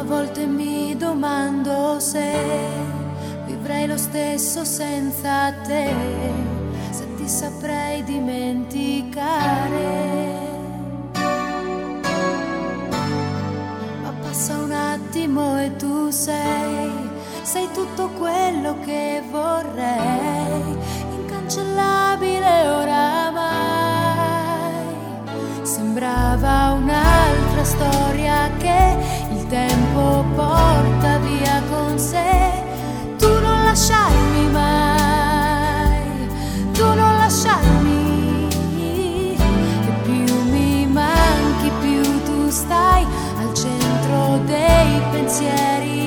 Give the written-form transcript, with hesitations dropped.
volte mi domando se vivrei lo stesso senza te, se ti saprei dimenticare. Ma passa un attimo e tu sei tutto quello che vorrei, incancellabile oramai. Sembrava un'altra storia che il tempo porta via con sé. Tu non lasciarmi mai, tu non lasciarmi, che più mi manchi più tu stai al centro dei pensieri